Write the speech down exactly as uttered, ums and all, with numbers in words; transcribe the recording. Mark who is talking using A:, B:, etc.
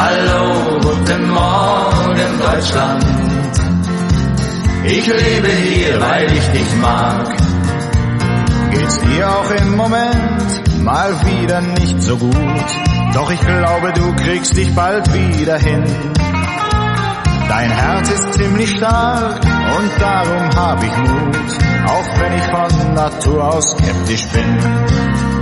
A: Hallo, guten Morgen Deutschland. Ich lebe hier, weil ich dich mag.
B: Geht's dir auch im Moment mal wieder nicht so gut? Doch ich glaube, du kriegst dich bald wieder hin. Dein Herz ist ziemlich stark und darum hab ich Mut, auch wenn ich von Natur aus skeptisch bin.